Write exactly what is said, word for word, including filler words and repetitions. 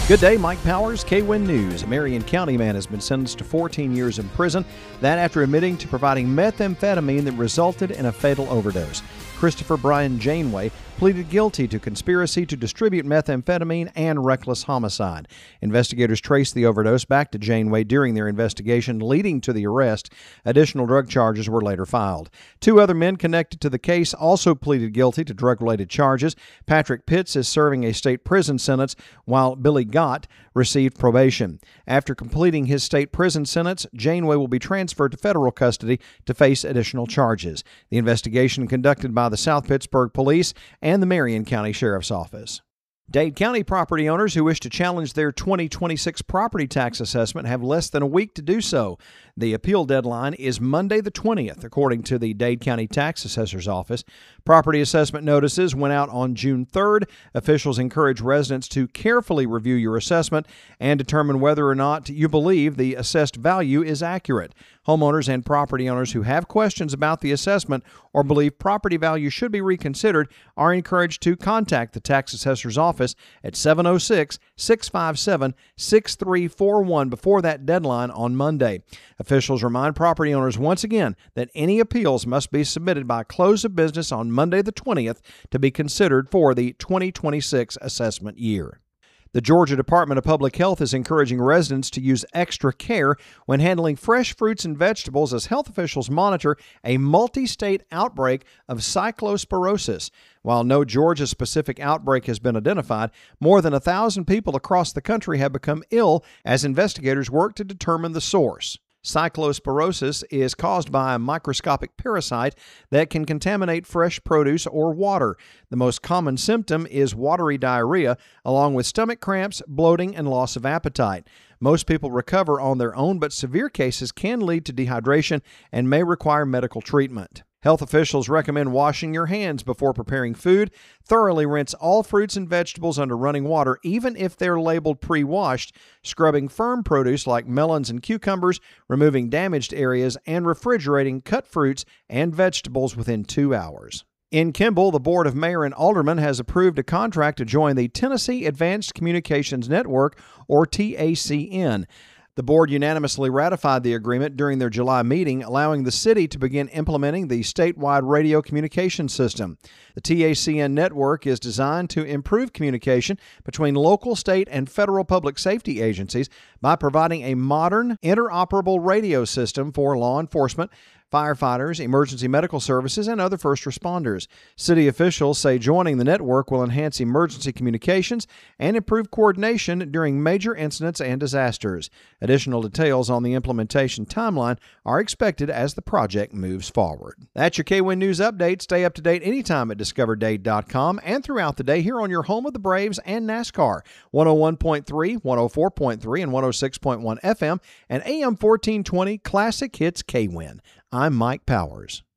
Good day, Mike Powers, K W I N News. A Marion County man has been sentenced to fourteen years in prison, that after admitting to providing methamphetamine that resulted in a fatal overdose. Christopher Brian Janeway pleaded guilty to conspiracy to distribute methamphetamine and reckless homicide. Investigators traced the overdose back to Janeway during their investigation, leading to the arrest. Additional drug charges were later filed. Two other men connected to the case also pleaded guilty to drug-related charges. Patrick Pitts is serving a state prison sentence, while Billy Gott received probation. After completing his state prison sentence, Janeway will be transferred to federal custody to face additional charges. The investigation conducted by the South Pittsburgh Police and the Marion County Sheriff's Office. Dade County property owners who wish to challenge their twenty twenty-six property tax assessment have less than a week to do so. The appeal deadline is Monday the twentieth, according to the Dade County Tax Assessor's Office. Property assessment notices went out on June third. Officials encourage residents to carefully review your assessment and determine whether or not you believe the assessed value is accurate. Homeowners and property owners who have questions about the assessment or believe property value should be reconsidered are encouraged to contact the Tax Assessor's Office at seven oh six, six five seven, six three four one before that deadline on Monday. Officials remind property owners once again that any appeals must be submitted by close of business on Monday the twentieth to be considered for the twenty twenty-six assessment year. The Georgia Department of Public Health is encouraging residents to use extra care when handling fresh fruits and vegetables as health officials monitor a multi-state outbreak of cyclosporosis. While no Georgia-specific outbreak has been identified, more than a thousand people across the country have become ill as investigators work to determine the source. Cyclosporosis is caused by a microscopic parasite that can contaminate fresh produce or water. The most common symptom is watery diarrhea, along with stomach cramps, bloating, and loss of appetite. Most people recover on their own, but severe cases can lead to dehydration and may require medical treatment. Health officials recommend washing your hands before preparing food. Thoroughly rinse all fruits and vegetables under running water, even if they're labeled pre-washed, scrubbing firm produce like melons and cucumbers, removing damaged areas, and refrigerating cut fruits and vegetables within two hours. In Kimball, the Board of Mayor and Aldermen has approved a contract to join the Tennessee Advanced Communications Network, or T A C N. The board unanimously ratified the agreement during their July meeting, allowing the city to begin implementing the statewide radio communication system. The T A C N network is designed to improve communication between local, state, and federal public safety agencies by providing a modern, interoperable radio system for law enforcement, firefighters, emergency medical services, and other first responders. City officials say joining the network will enhance emergency communications and improve coordination during major incidents and disasters. Additional details on the implementation timeline are expected as the project moves forward. That's your K W I N News Update. Stay up to date anytime at discover dade dot com and throughout the day here on your home of the Braves and NASCAR. one oh one point three, one oh four point three, and one oh six point one F M and A M fourteen twenty Classic Hits K W I N. I'm Mike Powers.